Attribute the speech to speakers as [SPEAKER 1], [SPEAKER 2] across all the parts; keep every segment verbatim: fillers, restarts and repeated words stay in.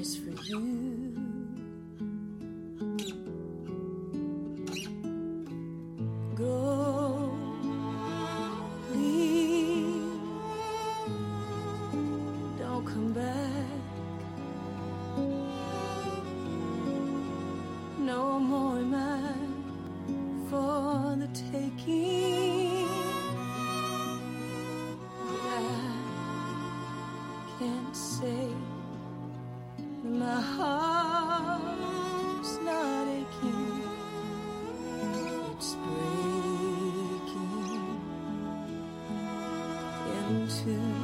[SPEAKER 1] nice for you. Go, leave, don't come back. No more mine for the taking. But I can't say that my heart's not aching. It's breaking in two.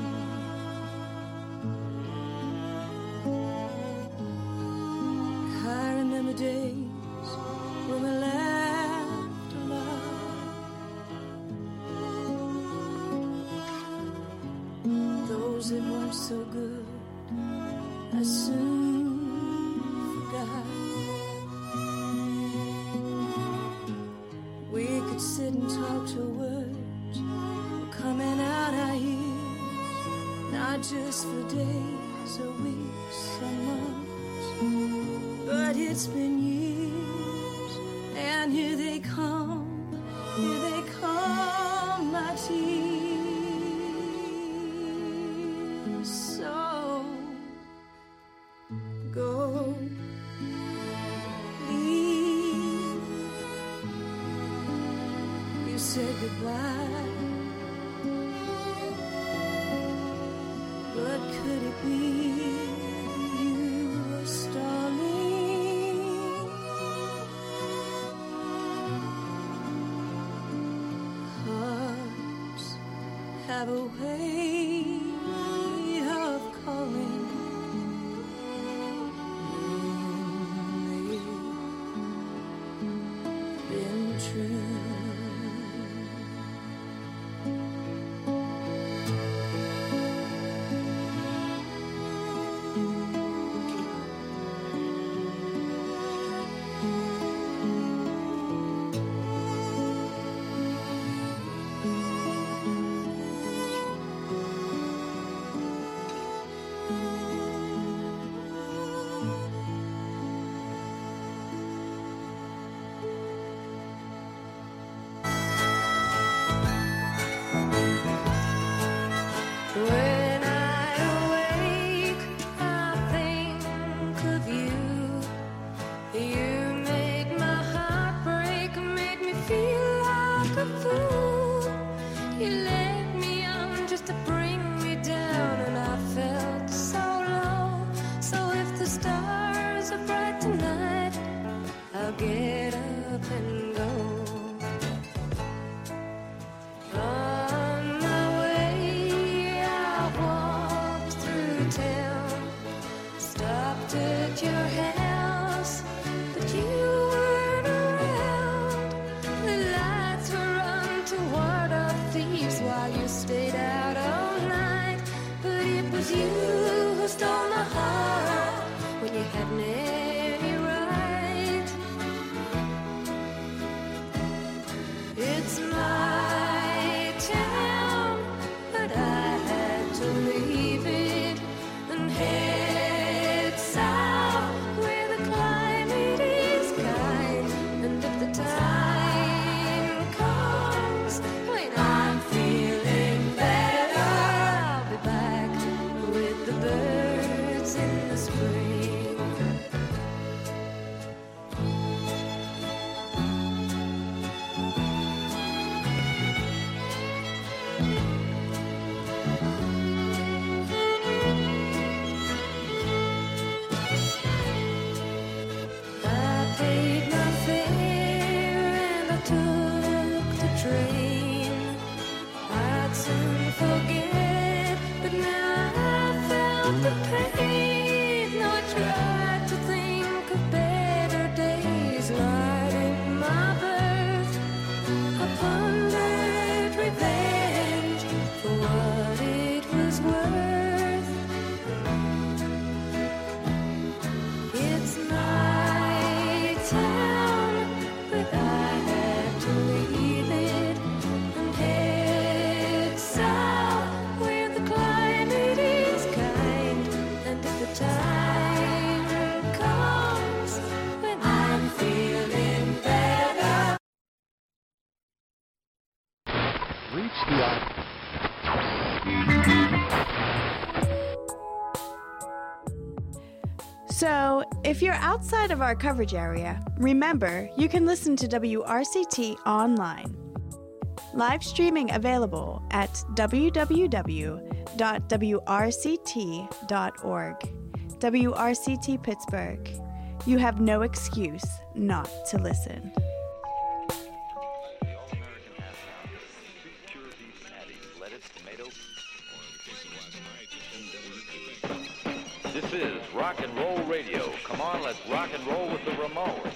[SPEAKER 1] I remember days when we laughed aloud. Those that weren't so good, I soon forgot. We could sit and talk till words were coming out our ears, not just for days or weeks or months, but it's been years, and here they come, here they come, my tears. So go, leave. You said goodbye, but could it be you were stalling? Hearts have a way of calling when they've been true. When I awake, I think of you. You made my heart break, made me feel like a fool. You led me on just to bring me down, and I felt so low. So if the stars are bright tonight, I'll get up and go. On my way, I walked through town, stopped at your house, but you weren't around. The lights were on to ward off thieves while you stayed out all night. But it was you who stole my heart when you hadn't any right. It's my town, but I had to leave it and head south where the climate is kind. And if the time comes when I'm feeling better, I'll be back with the birds in the spring.
[SPEAKER 2] So, if you're outside of our coverage area, remember you can listen to W R C T online. Live streaming available at w w w dot w r c t dot org. W R C T Pittsburgh. You have no excuse not to listen.
[SPEAKER 3] This is Rock and Roll Radio. Come on, let's rock and roll with the Ramones.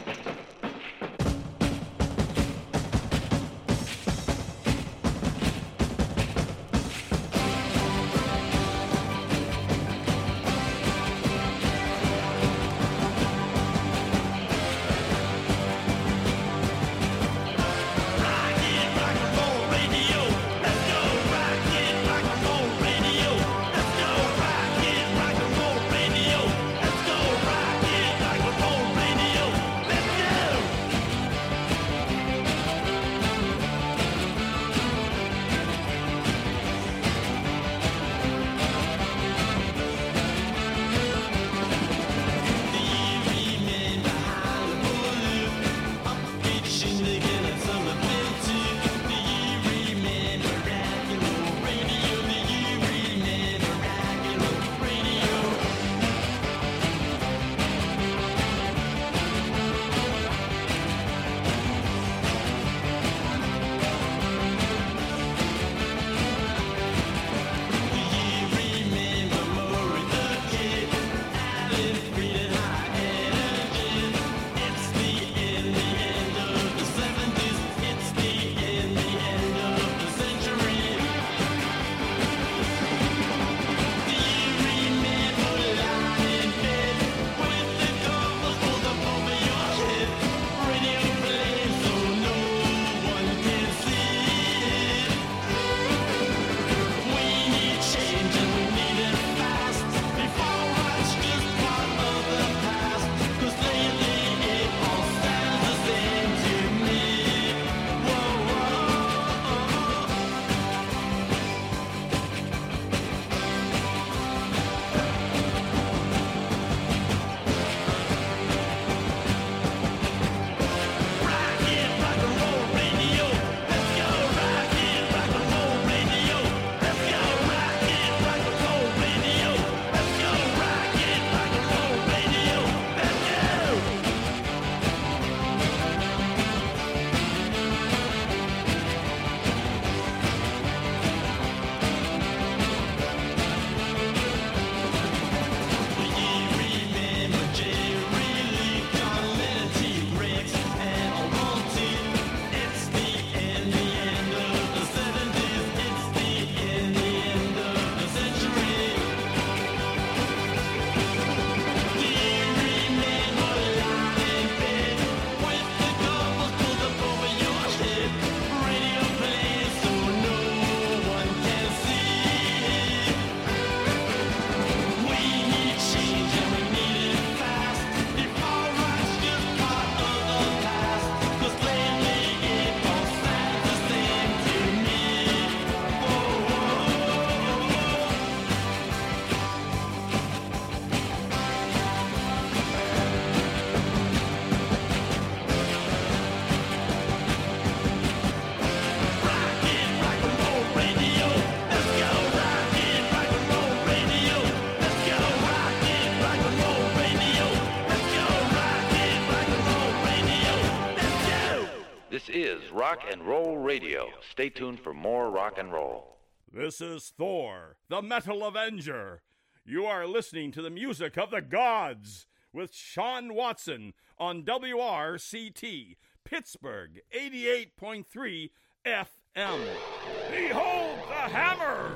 [SPEAKER 3] This is Rock and Roll Radio. Stay tuned for more rock and roll.
[SPEAKER 4] This is Thor, the Metal Avenger. You are listening to the music of the gods with Sean Watson on W R C T, Pittsburgh eighty-eight point three F M. Behold the hammer!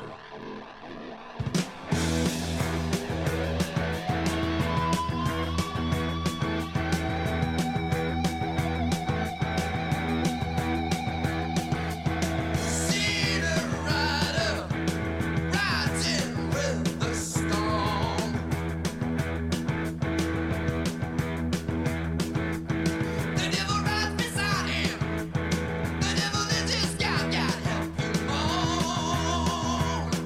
[SPEAKER 5] The devil is this guy, got help you more.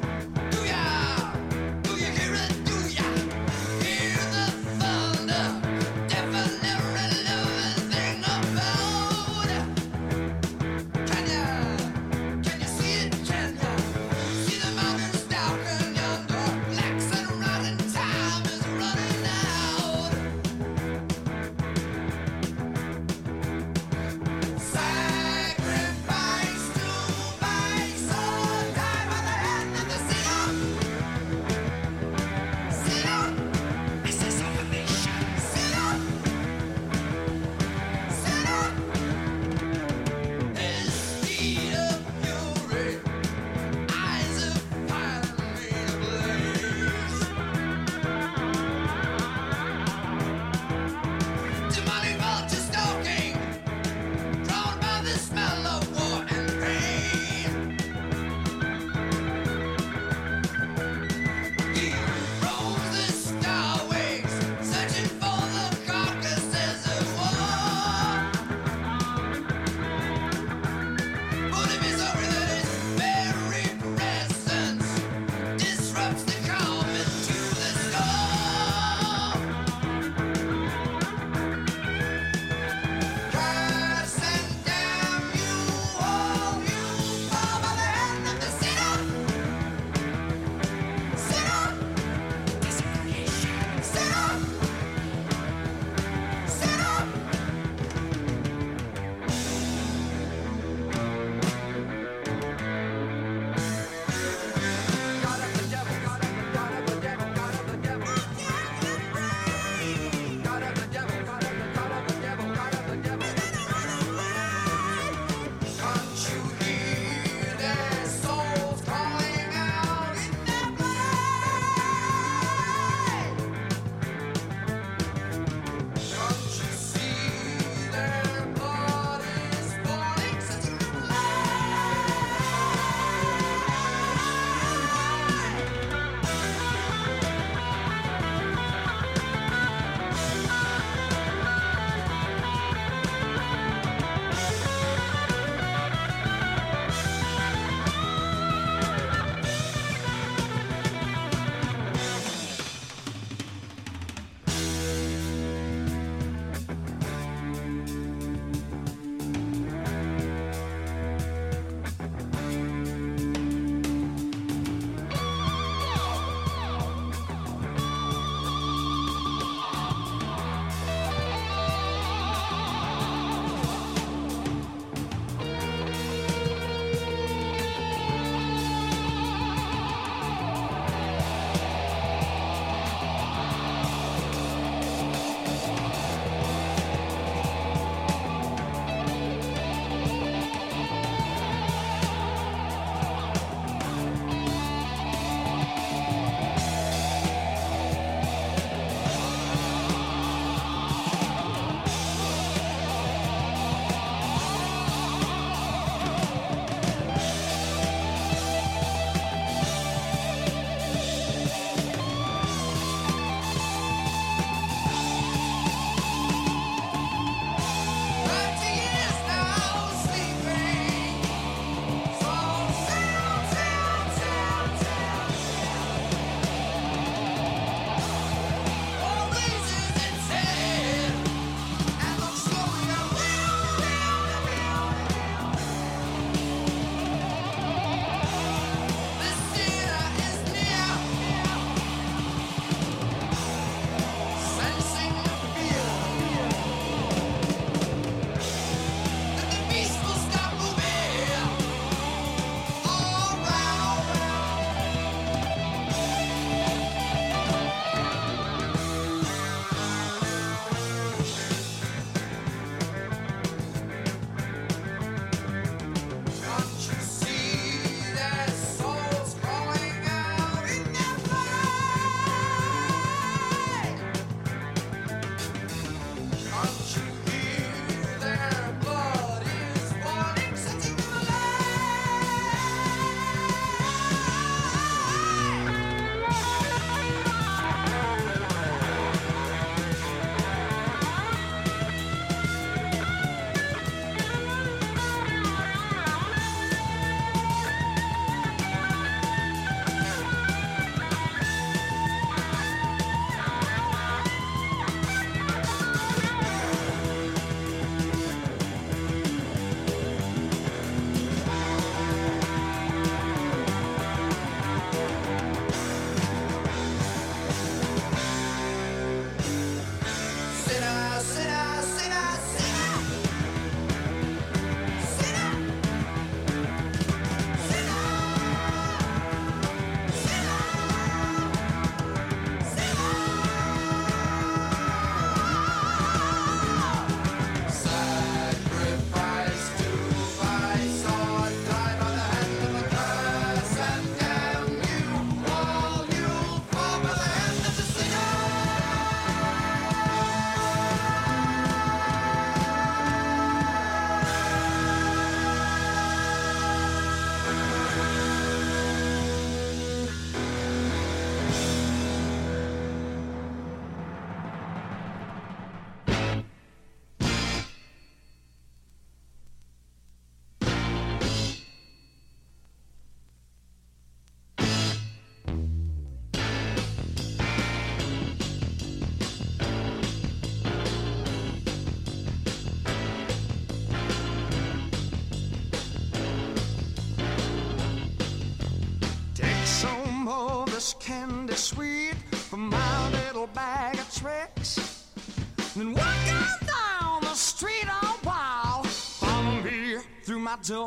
[SPEAKER 5] sweet for my little bag of tricks. Then walking down the street all while, follow me through my door.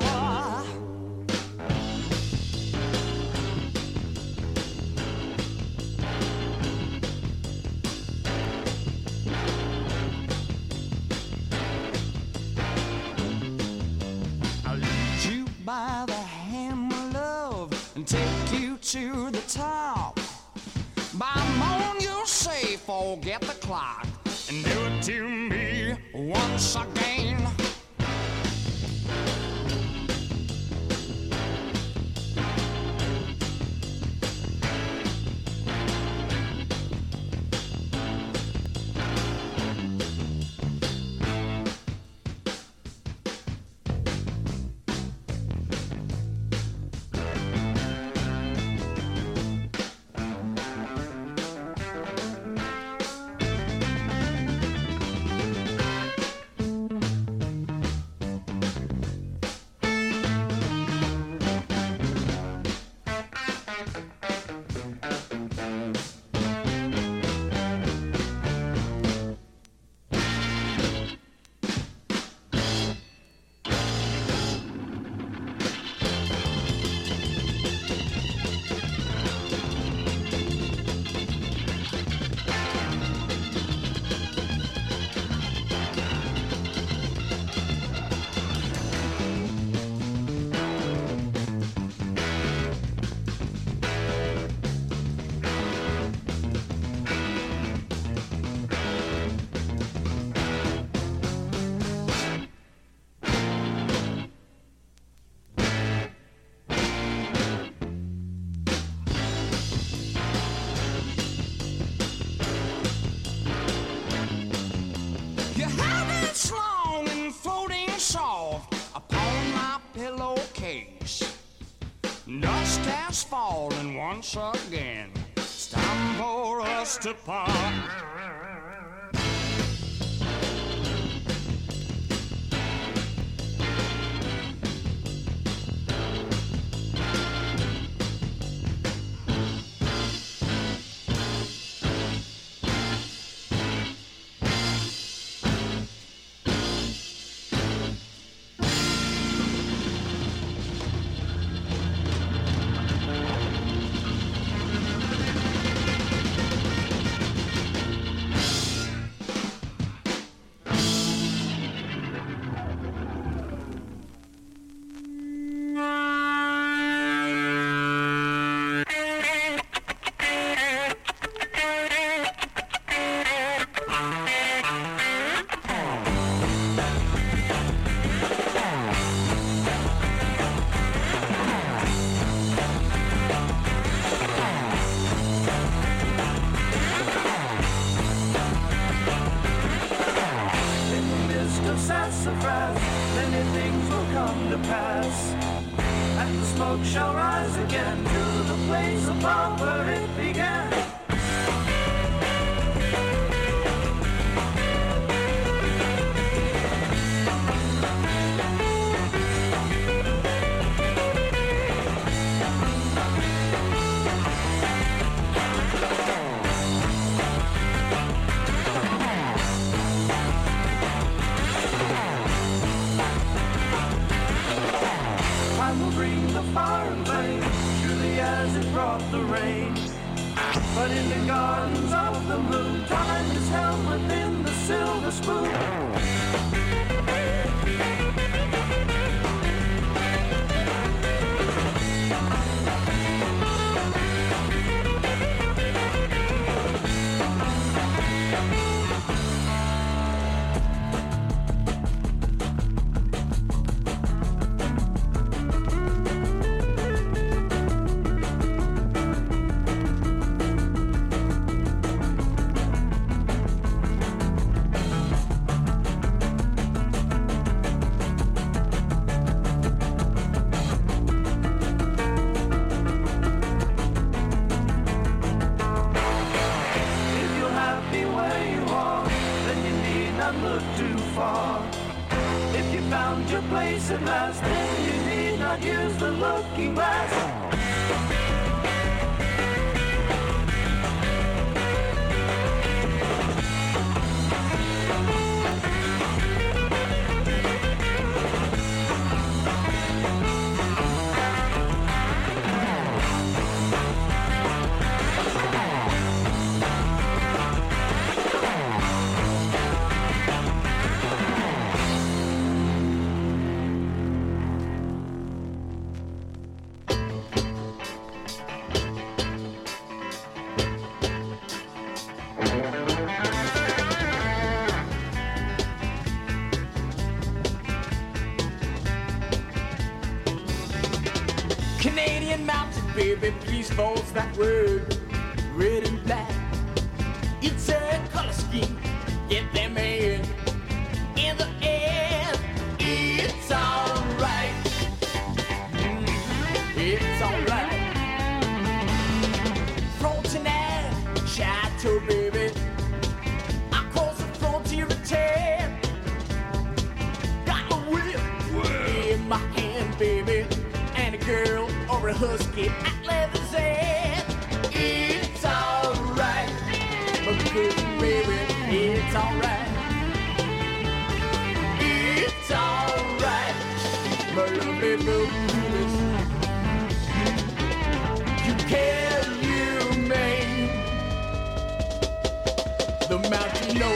[SPEAKER 5] I'll lead you by the hand, my love, and take you to the top. By morning you'll say, forget the clock, and do it to me once again. Falling once again, it's time for us to part.
[SPEAKER 6] Use the looking glass. these folks that wear red and black. It's a color scheme, get them in. In the end, it's alright. Mm, it's alright. Frontenac, Chateau, baby. I cross the frontier at ten. Got a whip in my hand, baby. And a girl or a husky at Leather's End. It's alright, my cousin, baby. It's alright. It's alright, my lovely Louise. You care, you may. The mountain knows.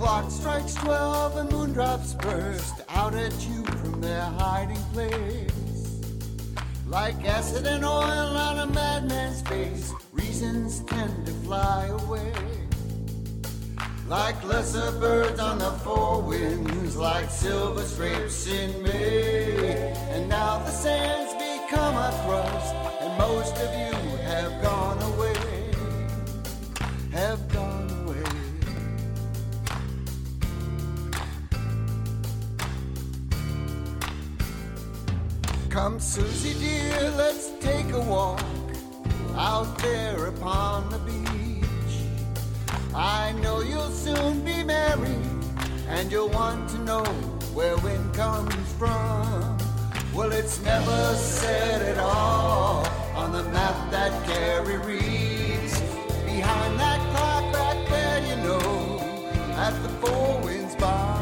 [SPEAKER 7] clock strikes twelve and moondrops burst out at you from their hiding place. Like acid and oil on a madman's face, reasons tend to fly away. Like lesser birds on the four winds, like silver scrapes in May. And now the sands become a crust, and most of you have gone away, have gone away. Come, Susie dear, let's take a walk out there upon the beach. I know you'll soon be married, and you'll want to know where wind comes from. Well, it's never said at all on the map that Carrie reads. Behind that clock back there, you know, at the Four Winds Bar.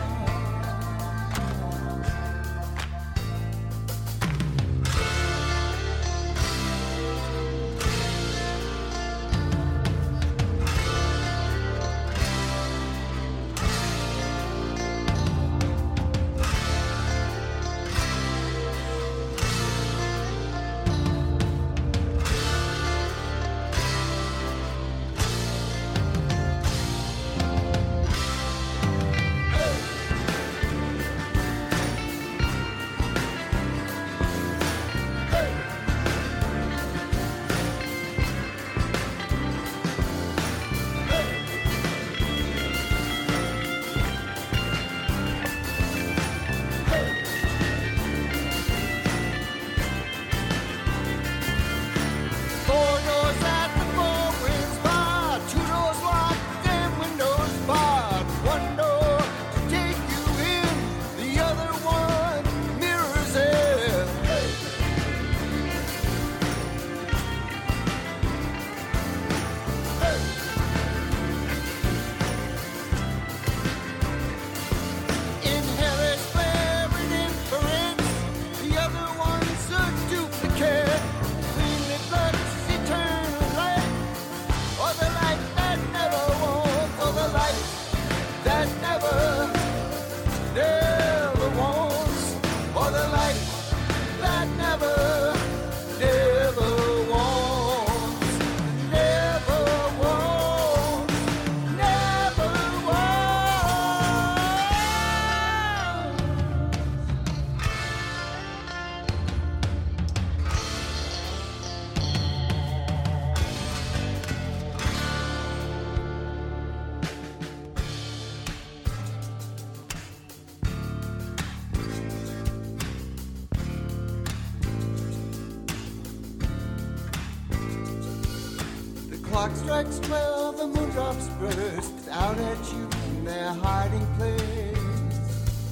[SPEAKER 7] Clock strikes twelve, the moondrops burst out at you in their hiding place.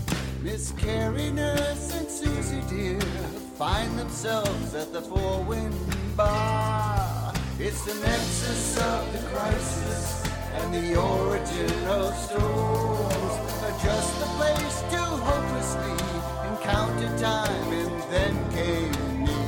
[SPEAKER 7] Miss Carrie, Nurse, and Susie dear find themselves at the Four Wind Bar. It's the nexus of the crisis and the origin of storms. Just the place to hopelessly encounter time, and then came me.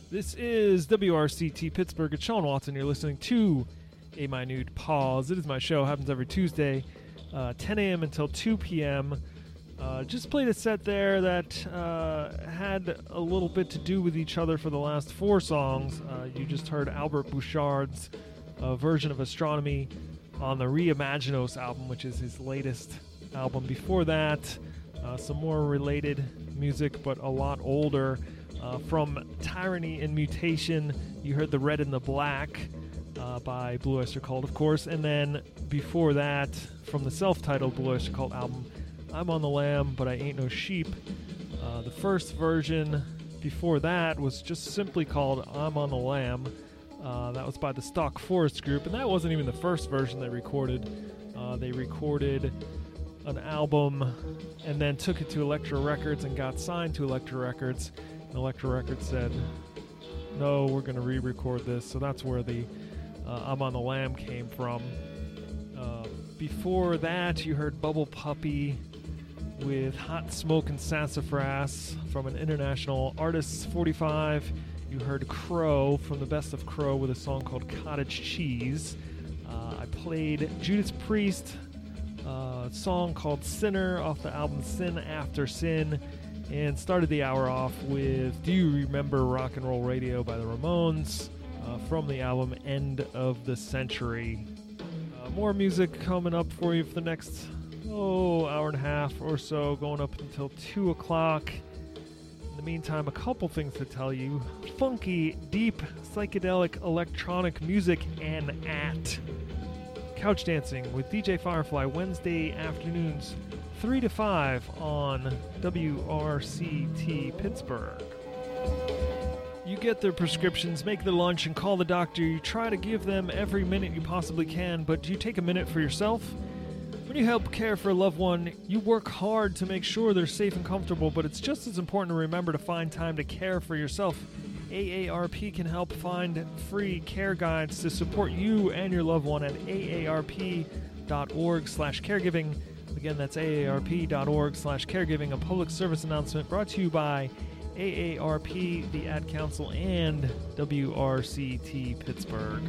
[SPEAKER 8] This is W R C T Pittsburgh. It's Sean Watson. You're listening to A Minute Pause. It is my show. It happens every Tuesday, uh, ten a.m. until two p.m. Uh, just played a set there that uh, had a little bit to do with each other for the last four songs. Uh, you just heard Albert Bouchard's uh, version of Astronomy on the Reimaginos album, which is his latest album. Before that, uh, some more related music, but a lot older. Uh, from Tyranny and Mutation, you heard The Red and the Black uh, by Blue Oyster Cult, of course. And then before that, from the self-titled Blue Oyster Cult album, I'm on the Lamb, but I Ain't No Sheep. Uh, the first version before that was just simply called I'm on the Lamb. Uh, that was by the Stock Forest Group, and that wasn't even the first version they recorded. Uh, they recorded an album and then took it to Elektra Records and got signed to Elektra Records. Elektra Records said, no, we're going to re-record this. So that's where the uh, I'm on the Lamb came from. Uh, before that, you heard Bubble Puppy with Hot Smoke and Sassafras from an International Artists forty-five. You heard Crow from the Best of Crow with a song called Cottage Cheese. Uh, I played Judas Priest, a song called Sinner off the album Sin After Sin. And started the hour off with Do You Remember Rock and Roll Radio by the Ramones uh, from the album End of the Century. Uh, more music coming up for you for the next, oh, hour and a half or so, going up until two o'clock. In the meantime, a couple things to tell you. Funky, deep, psychedelic electronic music and at Couch Dancing with D J Firefly Wednesday afternoons three to five on W R C T Pittsburgh. You get their prescriptions, make their lunch, and call the doctor. You try to give them every minute you possibly can, but do you take a minute for yourself? When you help care for a loved one, you work hard to make sure they're safe and comfortable, but it's just as important to remember to find time to care for yourself. A A R P can help find free care guides to support you and your loved one at A A R P dot org slash caregiving. Again, that's A A R P dot org slash caregiving, a public service announcement brought to you by A A R P, the Ad Council, and W R C T Pittsburgh.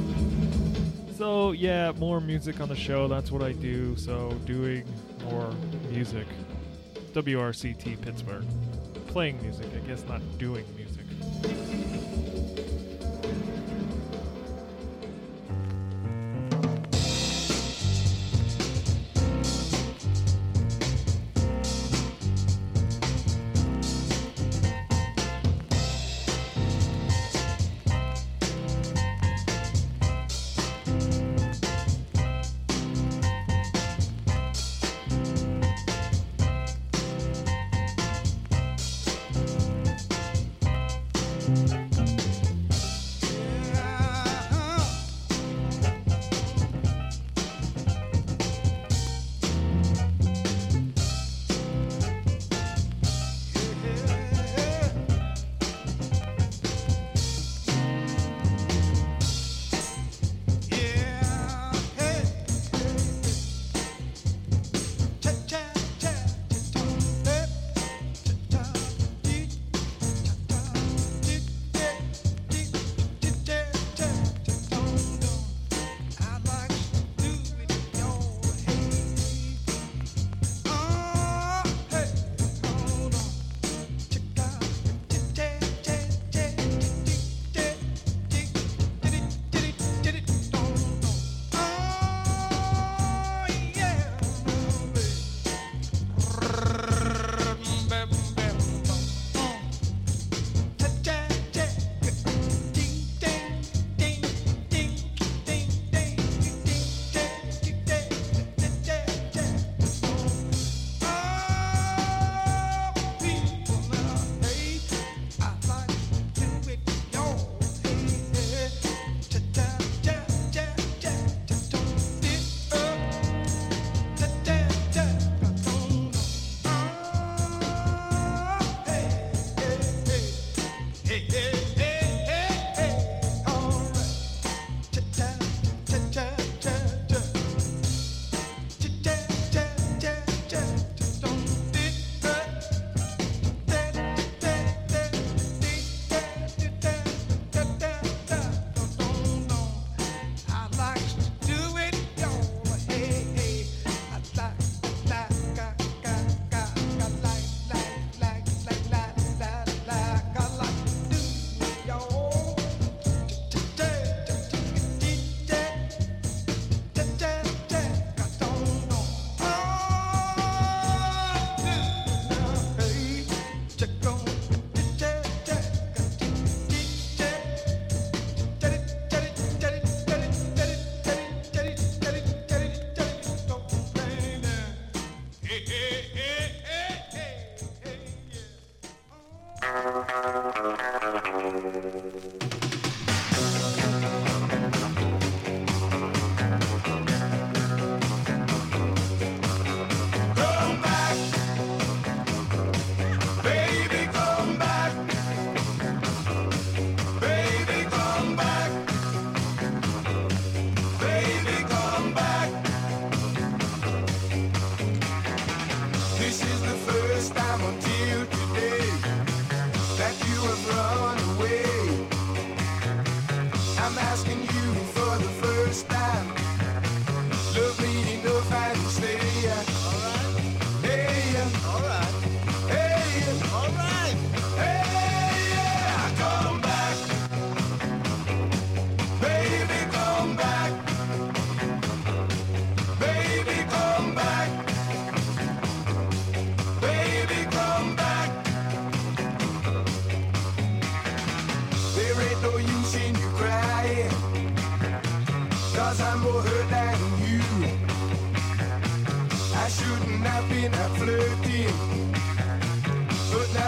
[SPEAKER 8] So, yeah, more music on the show. That's what I do. So, doing more music. W R C T Pittsburgh. Playing music, I guess, not doing music.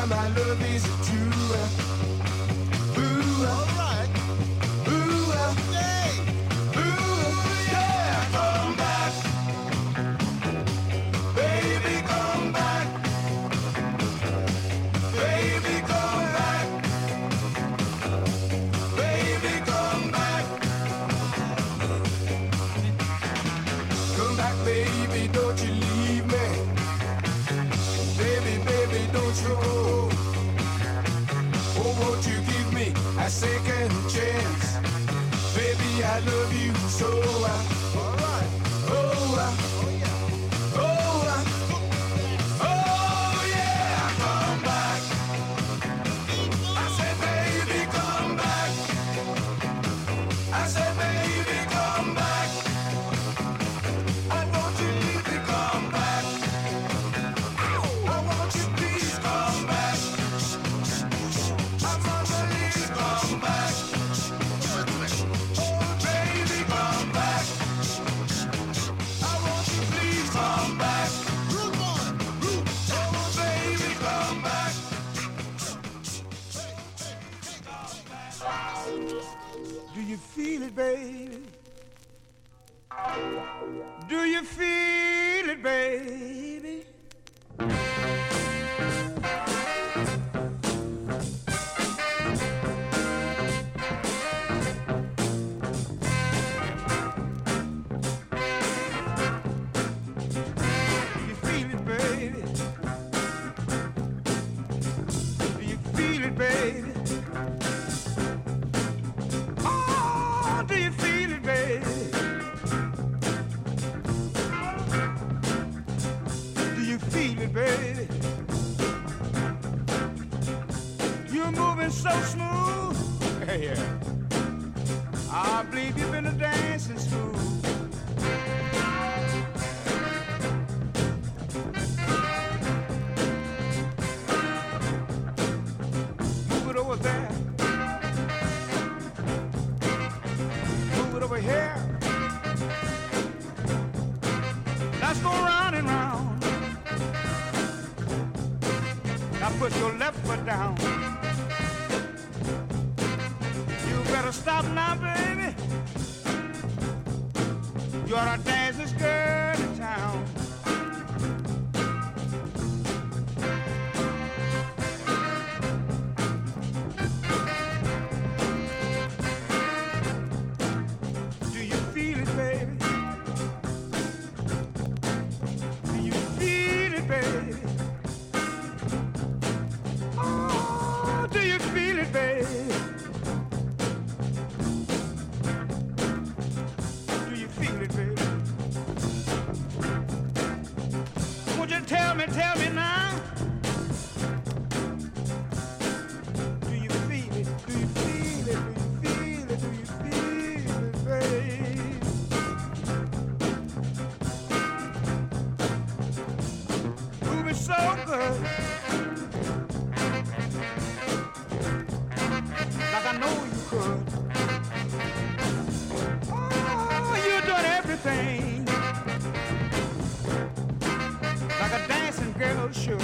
[SPEAKER 5] why my love is true. Ooh, alright. Ooh, hey. Ooh, yeah, come back. Baby, come back. Baby, come back. Baby, come back. Come back, baby, don't you leave me. Baby, baby, don't you go. Oh, won't you give me a second chance? Baby, I love you so. All right. Oh, uh, oh yeah. Oh, uh, oh yeah. Come back. I said, baby, come back. I said, baby, come back. I want you to come back. I want you please come back. I'm on the list, come back. Oh, baby, come back. I want you please come back. Oh, baby, come back. Do you feel it, baby? Do you feel it, baby? Do you feel it, baby? Do you feel it, baby? Oh, do you feel it, baby? Do you feel it, baby? You're moving so smooth. Hey, yeah. I believe you've been a dancing smooth. Move it over there. Move it over here. Let's go round and round. Now put your left foot down. You better stop now, baby. You're the dancest girl in town. Do you feel it, baby? Do you feel it, baby? Oh, do you feel it, baby? Do you feel it, baby? Won't you tell me, tell me now? Do you feel it? Do you feel it? Do you feel it? Do you feel it, baby? Moving so good. Like I know you could. Oh, you're doing everything like a dancing girl should.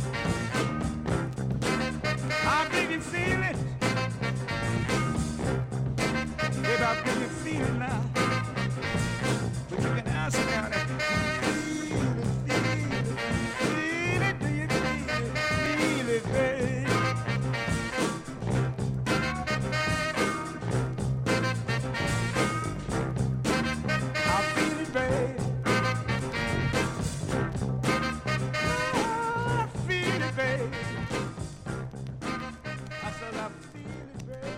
[SPEAKER 5] I believe you feel it. Baby, I believe you feel it now. But you can answer now that feel it, feel it, feel it, do you feel it, feel it, baby? I feel it, baby. I feel it, baby. I said I feel it, baby.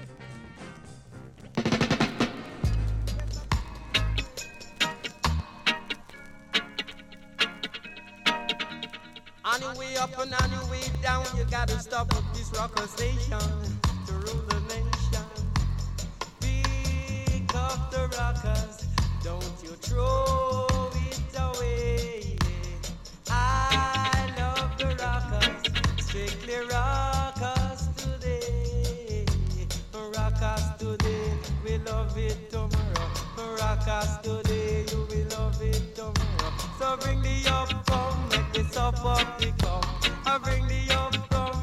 [SPEAKER 9] On your way up and on your way down, you gotta stop at this rocker station to rule the nation. Pick up the rockers, don't you throw it away. I love the rockers, strictly rockers today. Rockers today, we love it tomorrow. Rockers today, you will love it tomorrow. So bring the up, come, make this up up the come. I bring the up, come,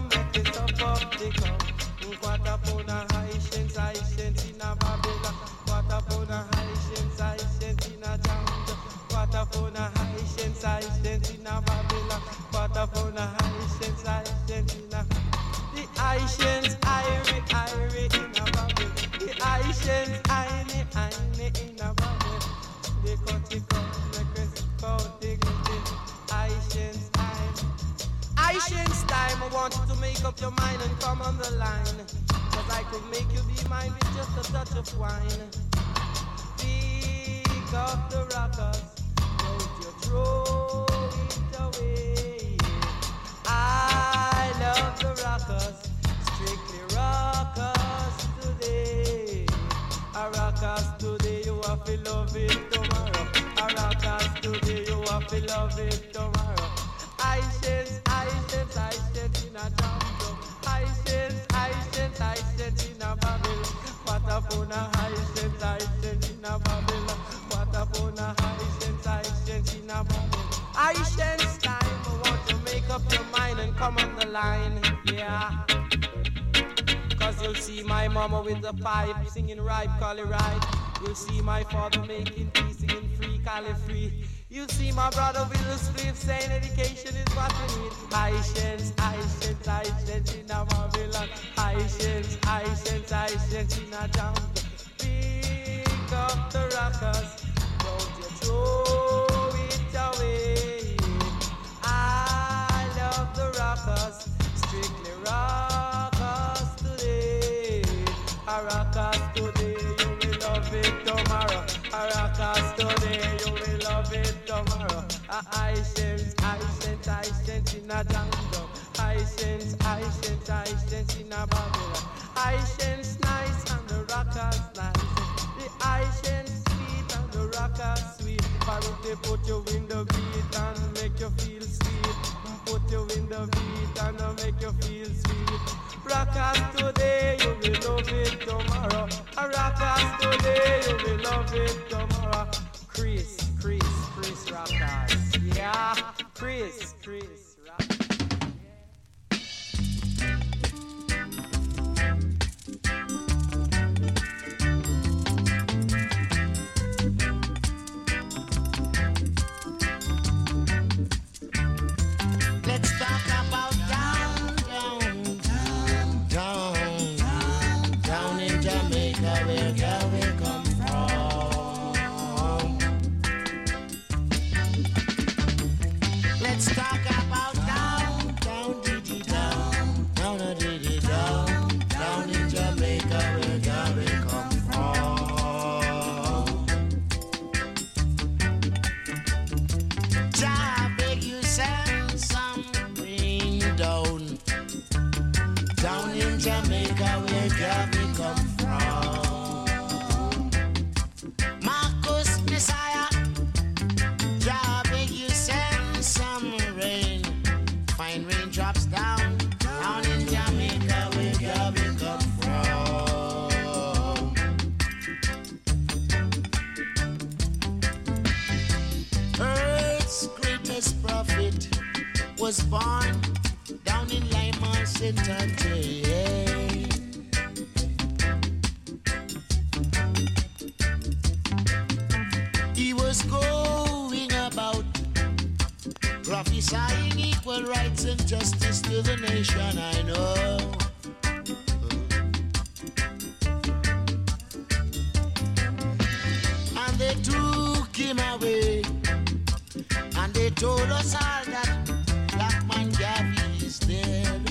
[SPEAKER 9] upon the Haitians, Haitians in a the Haitians, Irie, Irie in a Babel. The Haitians, Aine, Aine in a Babel. They cut it out, make us call dignity. Haitians time, Haitians time. I want you to make up your mind and come on the line. Cause I could make you be mine with just a touch of wine. Pick up the rockers, don't you throw it away. I love the rockers, strictly rockers today. A rockers today, you have to love it tomorrow. A rockers today, you have to love it tomorrow. Haitians, Haitians, Haitians in a jump. Haitians, Haitians, Haitians in a Babel. What upon a Haitians, Haitians in a Babel. What upon a Haitians, Haitians in a Babel. Haitians time, I want to make up your mind and come on the line, yeah. Cause you'll see my mama with the pipe singing ripe, collie right. You'll see my father making tea singing free, collie free. You see my brother with the spliff saying education is what we need. Haitians, Haitians, Haitians in a Babylon. Haitians, Haitians, Haitians in a jungle. Pick up the rockers, don't you throw it away. I love the rockers, strictly rockers today. A rockers today, you will love it tomorrow. A rockers today, you will love it tomorrow. A Haitians, Haitians, Haitians in a jungle. Haitians, Haitians, Haitians in a Babylon. Haitians nice and the rockers nice. The Haitians sweet and the rockers sweet. For if they put you in the beat and make you feel sweet. Put you in the beat and make you feel sweet. Rockers today, you will love it tomorrow. A rockers today, you will love it tomorrow. Chris, Chris, Chris rockers. Yeah, Chris, Chris rockers.
[SPEAKER 10] Let's talk about down, down, down, down, down, down in Jamaica where girl we come from. Let's talk about down, down, diddy down, down, a diddy down, down in Jamaica where girl we come from. Jah beg you send some rain down, down in Jamaica where girl we come from. Marcus Messiah, Jah beg you send some rain, fine raindrops down, down in Jamaica where girl we come from. Earth's greatest prophet was born down in Lima, Saint Andre. He was going about prophesying equal rights and justice to the nation, I know. And they took him away, and they told us all that Black Man Gavi is dead.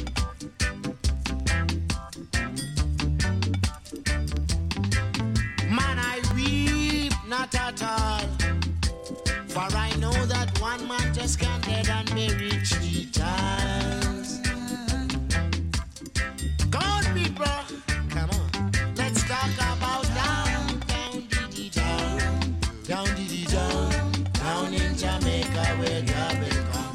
[SPEAKER 10] Man, I weep not at all, for I know that one man just can't dead and buried three times. Come on, people, come on. Let's talk about down, down, diddy down, down, diddy down, down in Jamaica where Gabby come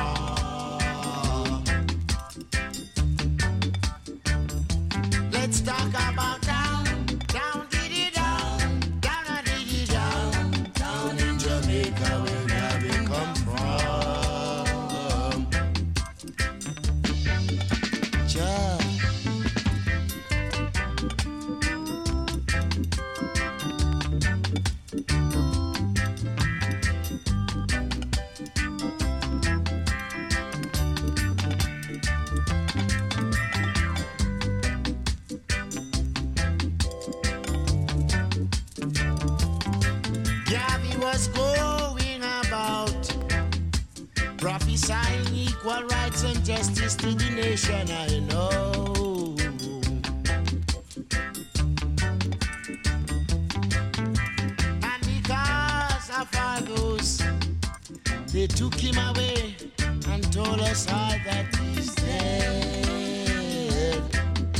[SPEAKER 10] from. Let's talk about down, down, diddy down, down, a diddy down, down in Jamaica where Gabby come from. Ja. sign equal rights and justice to the nation, I know. And because of all those, they took him away and told us all that he's dead.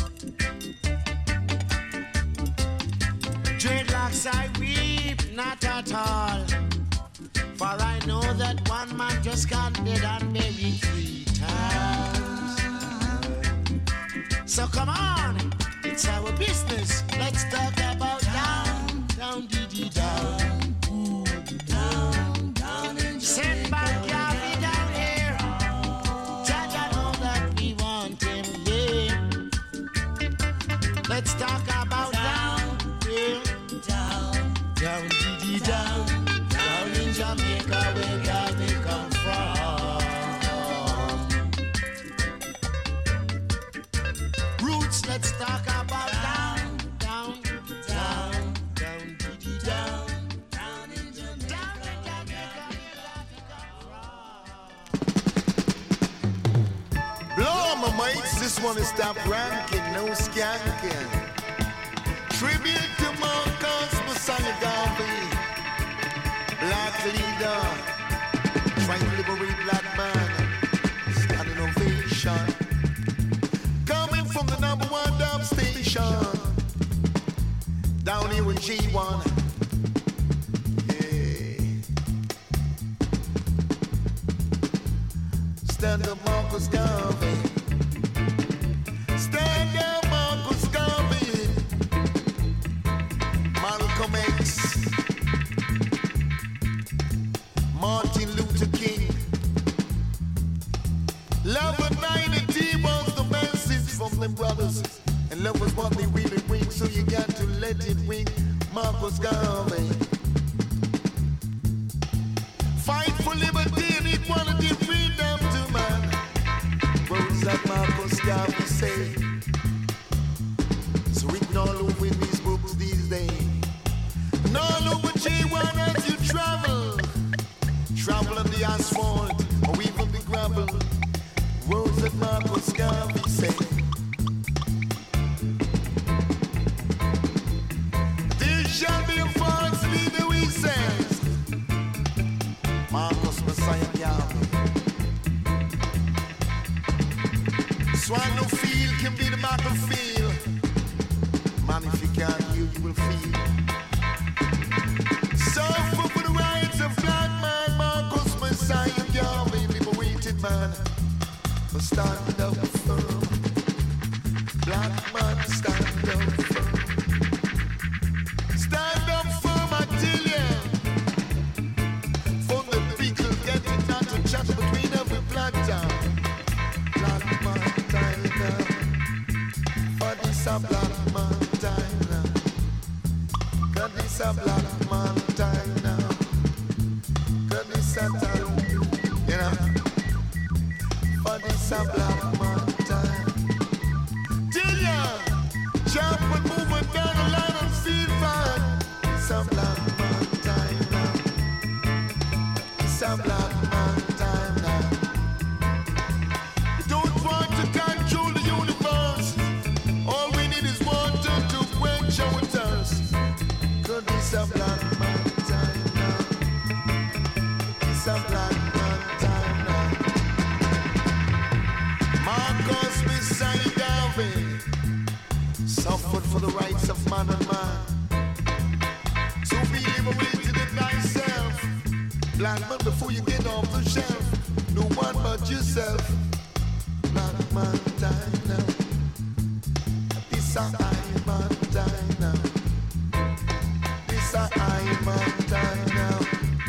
[SPEAKER 10] Dreadlocks I weep, not at all. For I know that one man just got dead and buried three times. So come on, it's our business. Let's talk about down, down, dee dee down. Ooh, down, down in Send back Yavi down here. Jaja know that we want him, yeah. Let's talk about down, yeah. Down, down, dee dee down. Jamaica, where God we come from. Roots, let's talk about down, down, down, down, dee down, down in Jamaica, down in Jamaica, where
[SPEAKER 7] Blow my mates, this one is stop ranking, no skanking. Tribute to Marcus Messiah Garvey. Black leader, trying to liberate black man, standing ovation. Coming from the number one dub station, down here in G one. Yeah. Stand up, Marcus Garvey. Stand up, Marcus Garvey. Malcolm X. Martin Luther King. Love and unity was the message from them brothers. And love was what they really bring, so you got to let it ring. Marcus Garvey. Fight for liberty and equality, freedom to man. Words that Marcus Garvey say. So written all over in these books these days. And all over G one as you travel. Travel on the asphalt, or even the gravel. Words that Marcus Garvey say. There shall be a false leader, he says. Marcus Messiah Garvey. Swallow feel can be the matter feel. Man, if you can't heal, you will feel. Suffer for the rights of black man. Marcus Messiah Garvey, liberated man. But stand up firm. Black man, stand up firm. Stand up firm, I tell ya. For the people get it not to chat between every black town. Black man, time now. For this a black man, time now. Cause this a black man, time now. Cause this a time, you know. For this a black man, time. Till ya, jump and move and down the line and feel fine. It's a black man, time now. It's a black man, time now. We don't want to control the universe. All we need is water to quench our thirst. Cause it's a black man, time now. It's a black man, time now. Marcus Messiah Garvey suffered for the rights of man and man. So be liberated in thyself. Black man, before you get off the shelf. No one but yourself. Black man, time now. This a I man, time now. This a I man, time now.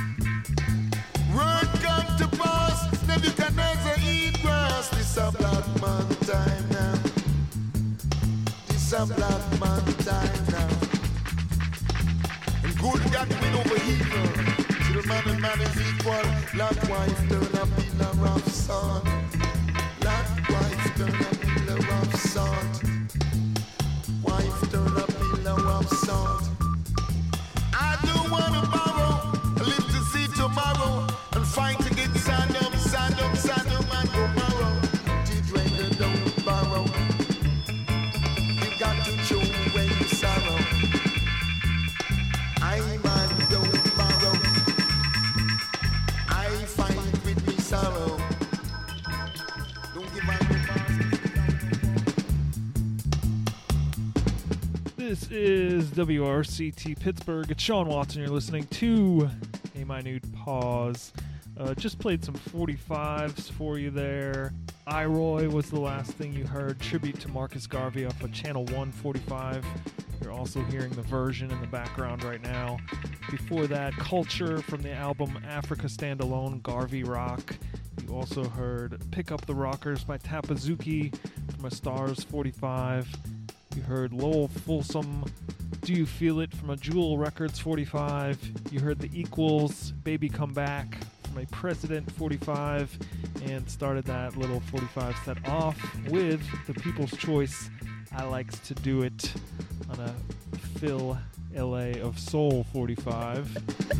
[SPEAKER 7] Word come to pass, Nebuchadnezzar eat grass. This a black man, time now. This a black man, time now. And good got win over evil. To the man and man is equal. Black wife turn up in a rough son. Black wife turn up in a rough son. Wife turn up in a rough son. I don't wanna borrow. I live to see tomorrow and fight against Saddam, Saddam, Saddam.
[SPEAKER 8] This is W R C T Pittsburgh. It's Sean Watson. You're listening to A Minute Pause. Uh, just played some forty-fives for you there. I, Roy was the last thing you heard. Tribute to Marcus Garvey off of Channel one forty-five. You're also hearing the version in the background right now. Before that, Culture from the album Africa Standalone, Garvey Rock. You also heard Pick Up the Rockers by Tapazuki from A Stars forty-five. You heard Lowell Folsom, Do You Feel It from a Jewel Records forty-five. You heard The Equals, Baby Come Back from a President forty-five. And started that little forty-five set off with The People's Choice, I Likes to Do It, on a Phil L A of Soul forty-five.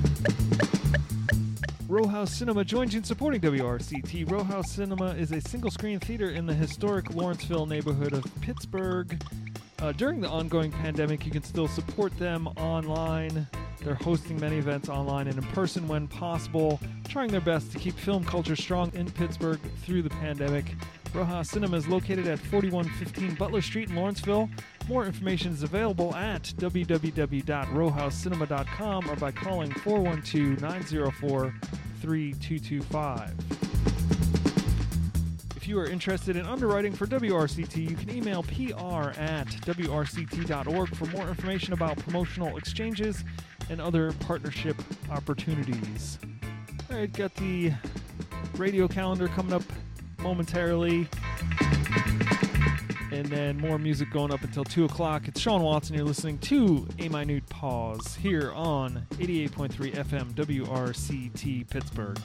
[SPEAKER 8] Row House Cinema joins you in supporting W R C T. Row House Cinema is a single-screen theater in the historic Lawrenceville neighborhood of Pittsburgh. Uh, during the ongoing pandemic, you can still support them online. They're hosting many events online and in person when possible, trying their best to keep film culture strong in Pittsburgh through the pandemic. Row House Cinema is located at forty-one fifteen Butler Street in Lawrenceville. More information is available at w w w dot row house cinema dot com or by calling four one two, nine zero four, three two two five. If you are interested in underwriting for W R C T, you can email P R at w r c t dot org for more information about promotional exchanges and other partnership opportunities. All right, got the radio calendar coming up momentarily, and then more music going up until two o'clock. It's Sean Watson. You're listening to A Minute Pause here on eighty-eight point three F M W R C T Pittsburgh.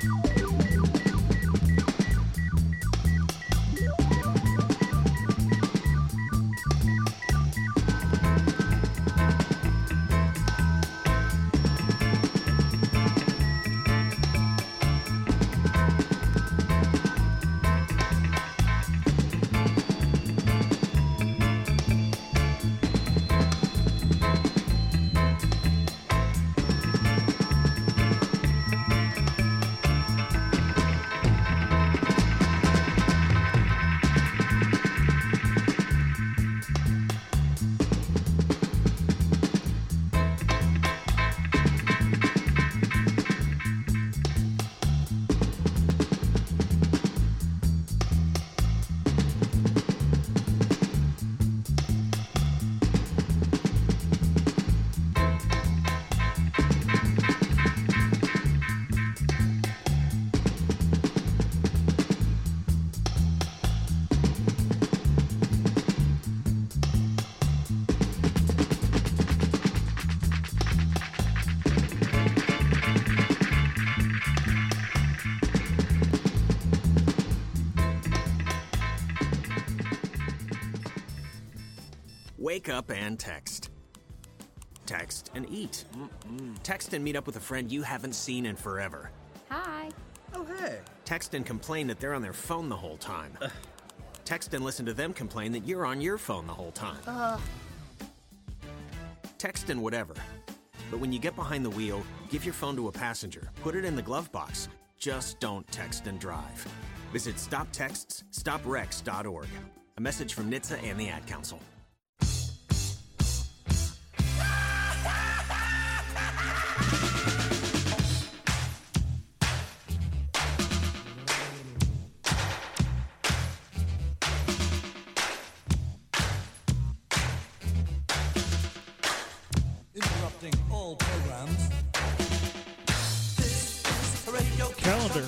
[SPEAKER 11] Wake up and text. Text and eat. Mm-mm. Text and meet up with a friend you haven't seen in forever.
[SPEAKER 12] Hi.
[SPEAKER 11] Oh, hey. Text and complain that they're on their phone the whole time. Ugh. Text and listen to them complain that you're on your phone the whole time.
[SPEAKER 12] Uh.
[SPEAKER 11] Text and whatever. But when you get behind the wheel, give your phone to a passenger. Put it in the glove box. Just don't text and drive. Visit stop texts stop wrecks dot org. A message from N H T S A and the Ad Council.
[SPEAKER 13] Interrupting all programs. This is a radio
[SPEAKER 8] calendar.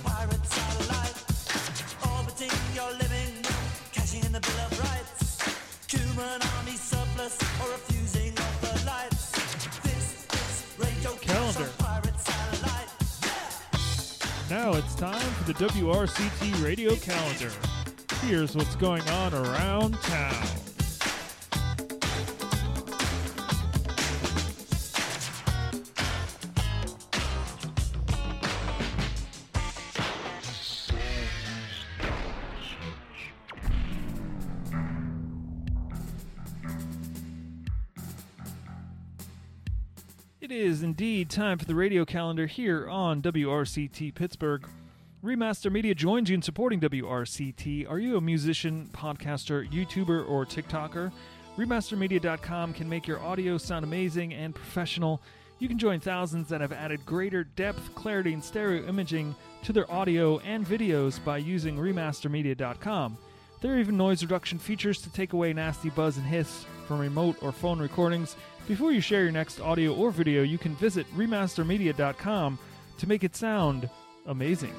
[SPEAKER 13] Orbiting your living room, cashing in the Bill of Rights. Human army surplus or refusing of the lights. This is radio
[SPEAKER 8] Calendar.
[SPEAKER 13] pirate satellite.
[SPEAKER 8] Now it's time for the W R C T radio calendar. Here's what's going on around town. It is indeed time for the radio calendar here on W R C T Pittsburgh. Remaster Media joins you in supporting W R C T. Are you a musician, podcaster, YouTuber, or TikToker? Remaster Media dot com can make your audio sound amazing and professional. You can join thousands that have added greater depth, clarity, and stereo imaging to their audio and videos by using Remaster Media dot com. There are even noise reduction features to take away nasty buzz and hiss from remote or phone recordings. Before you share your next audio or video, you can visit Remaster Media dot com to make it sound amazing.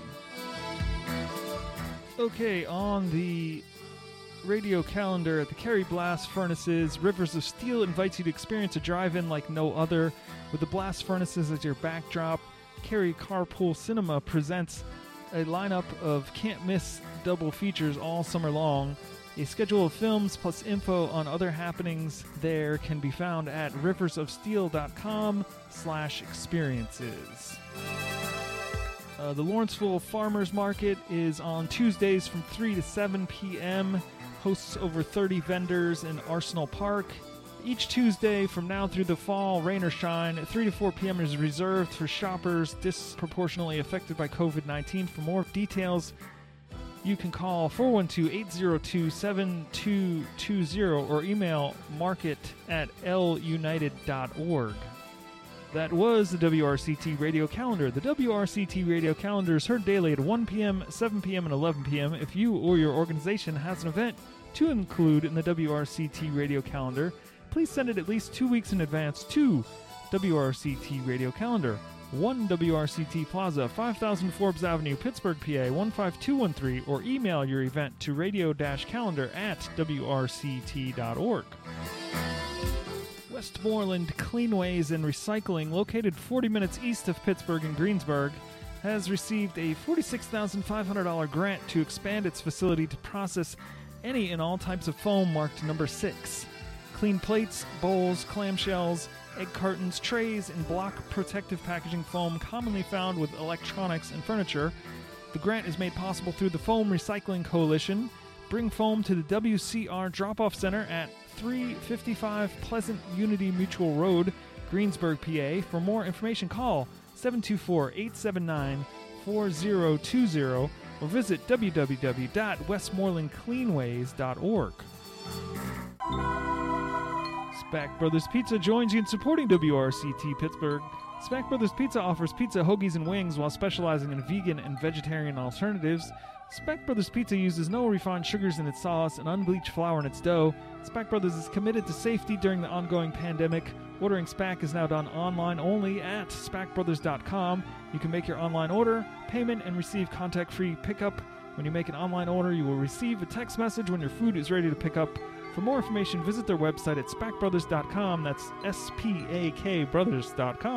[SPEAKER 8] Okay, on the radio calendar at the Cary Blast Furnaces, Rivers of Steel invites you to experience a drive-in like no other. With the Blast Furnaces as your backdrop, Cary Carpool Cinema presents a lineup of can't-miss double features all summer long. A schedule of films plus info on other happenings there can be found at rivers of steel dot com slash experiences. Uh, the Lawrenceville Farmers Market is on Tuesdays from three to seven p.m., hosts over thirty vendors in Arsenal Park. Each Tuesday from now through the fall, rain or shine, three to four p.m. is reserved for shoppers disproportionately affected by covid nineteen. For more details, you can call four one two, eight zero two, seven two two zero or email market at l united dot org. That was the W R C T Radio Calendar. The W R C T Radio Calendar is heard daily at one p.m., seven p.m., and eleven p.m. If you or your organization has an event to include in the W R C T Radio Calendar, please send it at least two weeks in advance to W R C T Radio Calendar, one W R C T Plaza, five thousand Forbes Avenue, Pittsburgh, P A, one five two one three, or email your event to radio-calendar at w r c t dot org. Westmoreland Cleanways and Recycling, located forty minutes east of Pittsburgh in Greensburg, has received a forty-six thousand five hundred dollars grant to expand its facility to process any and all types of foam marked number six. Clean plates, bowls, clamshells, egg cartons, trays, and block protective packaging foam commonly found with electronics and furniture. The grant is made possible through the Foam Recycling Coalition. Bring foam to the W C R Drop-Off Center at three fifty-five Pleasant Unity Mutual Road, Greensburg, P A. For more information, call seven two four, eight seven nine, four zero two zero or visit w w w dot westmoreland cleanways dot org. Spack Brothers Pizza joins you in supporting W R C T Pittsburgh. Spack Brothers Pizza offers pizza, hoagies, and wings while specializing in vegan and vegetarian alternatives. Spack Brothers Pizza uses no refined sugars in its sauce and unbleached flour in its dough. Spack Brothers is committed to safety during the ongoing pandemic. Ordering Spack is now done online only at spack brothers dot com. You can make your online order, payment, and receive contact-free pickup. When you make an online order, you will receive a text message when your food is ready to pick up. For more information, visit their website at spack brothers dot com. That's S P A K brothers dot com.